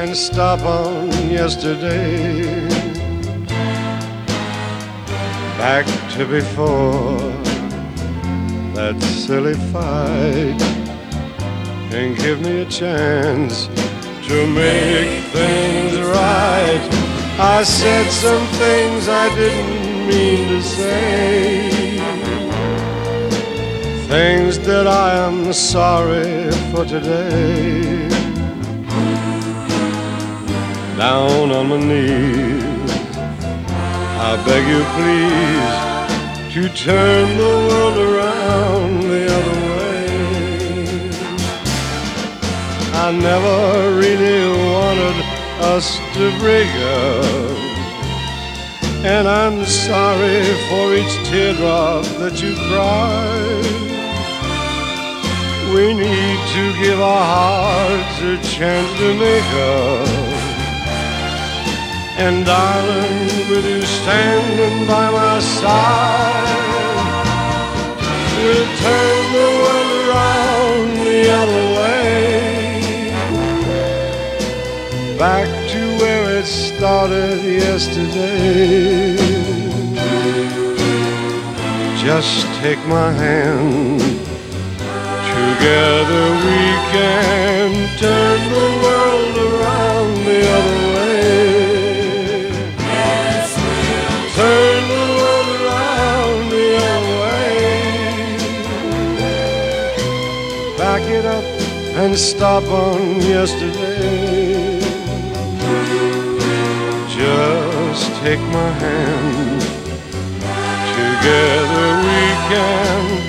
and stop on yesterday. Back to before that silly fight, and give me a chance to make things right. I said some things I didn't mean to say, things that I am sorry for today. Down on my knees, I beg you please to turn the world around the other way. I never really wanted us to break up, and I'm sorry for each teardrop that you cried. We need to give our hearts a chance to make up. And darling, with you standing by my side, we'll turn the world around the other way. Back to where it started yesterday. Just take my hand, together we can turn the world around the other way. Turn the world around the other way. Back it up and stop on yesterday. Just take my hand, together we can